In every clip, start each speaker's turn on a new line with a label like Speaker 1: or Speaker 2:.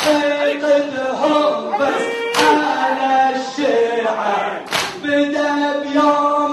Speaker 1: حقدهم بس على الشيعة بدا بيوم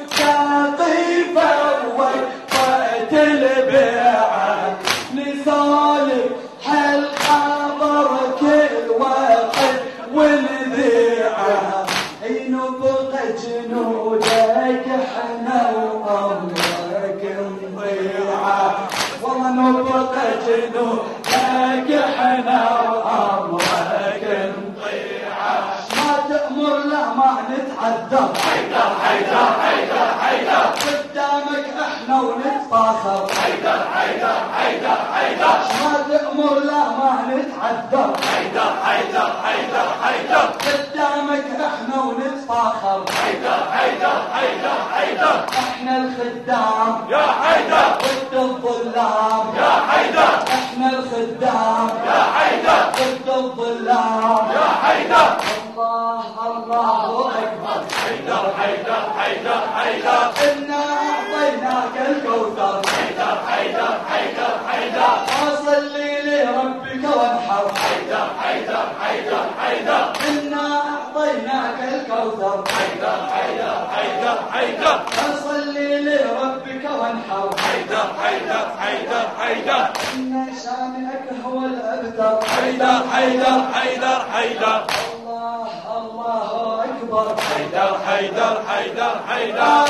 Speaker 1: قطيفة وقفت البيعة نسولف هالخبر كل وقت ونذيعه نبغى جنودك احنا وامرك نضيعه والله نبغى جنودك احنا وامرك نضيعه ما تأمر لا ما نتعذب حيدر حيدر حيدر حيدر قدامك احنا ونتفاخر حيدر حيدر حيدر حيدر ما تأمر لا ما نتعذب حيدر حيدر حيدر حيدر قدامك احنا ونتفاخر حيدر حيدر حيدر حيدر احنا الخدام يا حيدر ضد الظلام يا حيدر احنا الخدام يا حيدر ضد الظلام يا حيدر الله الله اكبر حيدر حيدر حيدر حيدر انا اعطيناك الكوثر حيدر حيدر حيدر حيدر اصلي لربك وانحر حيدر حيدر حيدر حيدر انا اعطيناك الكوثر حيدر حيدر حيدر حيدر اصلي لربك وانحر حيدر حيدر حيدر حيدر ان شانك هو الابتر حيدر حيدر حيدر حيدر الله أكبر حيدر حيدر حيدر حيدر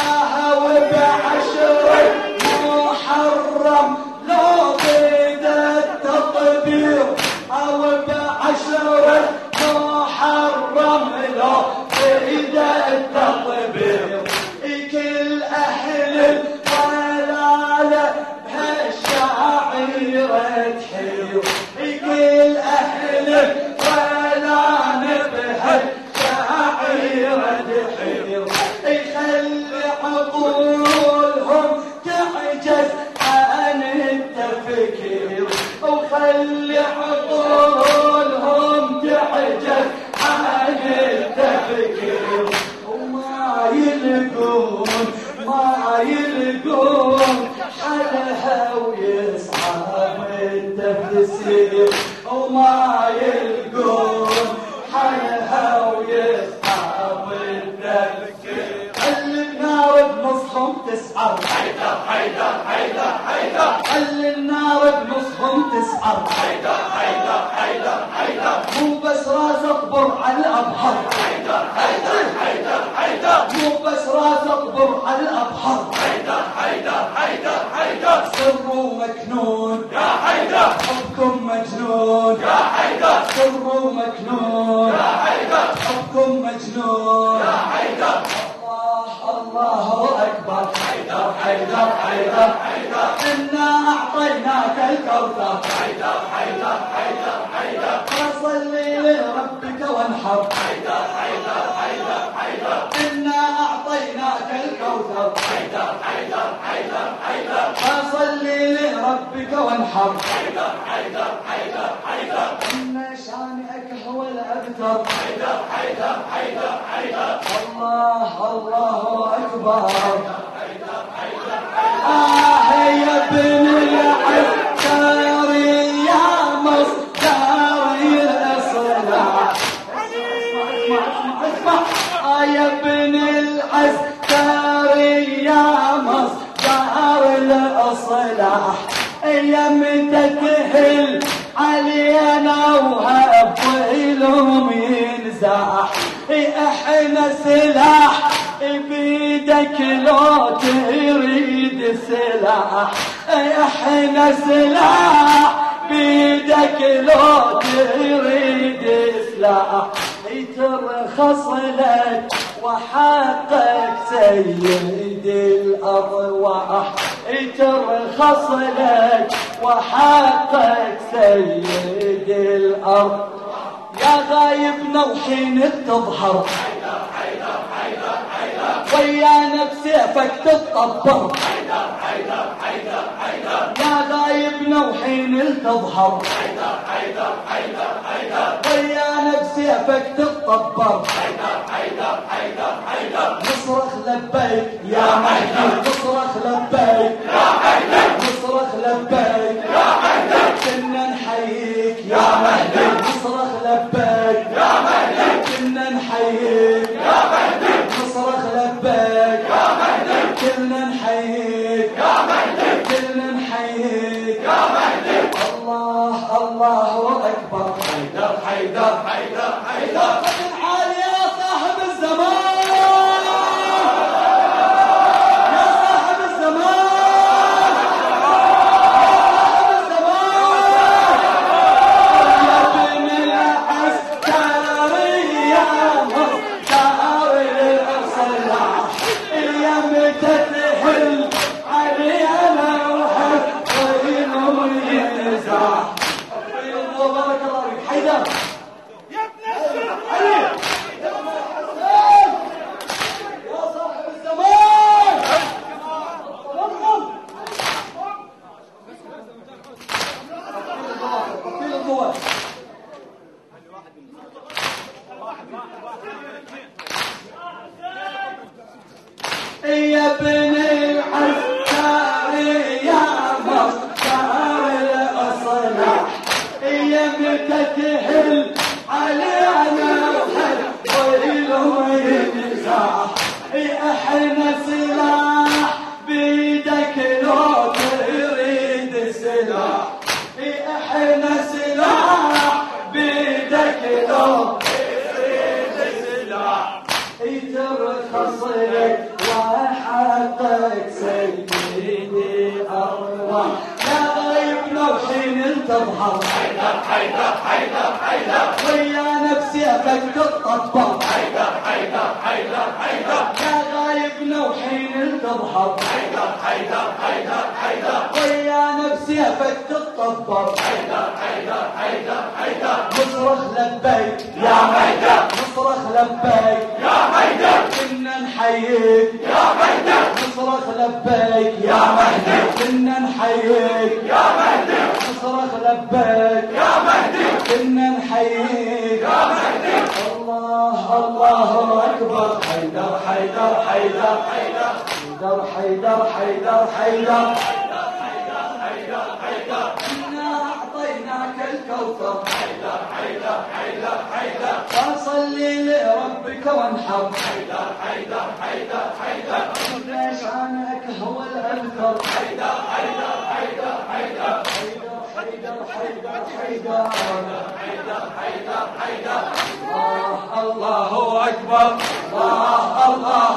Speaker 1: وبعشر محرم لو ضد التطبير أو بعشر محرم لو ضد التطبير كل أهل الضلالة بهالشعيرة تحير كل أهل الضلالة بهالشعيرة تحير يخلي عقولهم تعجز عن التفكير وخلي عقولهم تعجز عن التفكير وما يلقون حلها ويصعب التفسير وما يلقون حلها ويصعب التفسير النار بنصهم تسعر حيدر حيدر حيدر حيدر النار بنصهم تسعر حيدر حيدر حيدر حيدر مو بس راس اطبر على الابحر حيدر حيدر حيدر حيدر مو بس راس اطبر على الابحر حيدر حيدر حيدر حيدر سر مكنون يا حيدر حبكم مجنون يا حيدر سر مكنون يا حيدر حبكم مجنون يا حيدر الله أكبر حيدر حيدر حيدر حيدر إنا أعطيناك الكوثر حيدر حيدر حيدر حيدر فصلي لربك وانحر حيدر حيدر حيدر حيدر إنا أعطيناك الكوثر حيدر حيدر حيدر حيدر فصلي لربك وانحر حيدر حيدر حيدر حيدر إن شانئك هو الأبتر حيدر حيدر حيدر حيدر الله أكبر يا ابن العسكر يا مصدر الإصلاح اسمع يا ابن العسكر يا مصدر الإصلاح يا متى تهل علينا وهبولهم ينزاح احنا سلاح بيدك لو تريد سلاح احنا سلاح بيدك لو تريد سلاح ترخص لك وحقك سيد الأرواح ترخص لك وحقك سيد الأرض يا غايبنا وحين تظهر حيدر حيدر حيدر حيدر ويانا بسيفك تتطبر حيدر حيدر حيدر حيدر يا غايبنا وحين تظهر حيدر حيدر حيدر حيدر ويانا بسيفك تتطبر حيدر حيدر حيدر حيدر نصرخ لبيك يا مهدي نصرخ لبيك يا حيدر نصرخ لبيك يا حيدر كنا نحييك يا مهدي يا ابن العسكر يا مصدر الإصلاح يا متتهل علينا ويل وينزاح احنا سلاح بيدك لو تريد سلاح احنا سلاح بيدك لو تريد سلاح ترخص لك وحقك سيدي الله يا غايب لو حين تظهر حيدر حيدر حيدر حيدر ويا نفسي ابك تطبق حيدر حيدر حيدر حيدر يا غايب لو حين تظهر حيدر حيدر حيدر حيدر ويا نفسي ابك تطبق حيدر حيدر حيدر حيدر نصرخ لبيك يا حيدر نصرخ لبيك يا حيدر كنا نحييك يا حيدر نصرخ لبيك يا مهدي كنا نحييك يا مهدي نصرخ لبيك يا مهدي كنا نحييك يا مهدي الله الله اكبر حيدر حيدر حيدر حيدر حيدر حيدر حيدر حيدر إنا أعطيناك الكوثر حيدر حيدر حيدر حيدر فصلي لربك وانحر حيدر حيدر حيدر حيدر ليش عنك هو الأبتر حيدر حيدر حيدر حيدر حيدر حيدر حيدر حيدر حيدر حيدر الله الله أكبر الله الله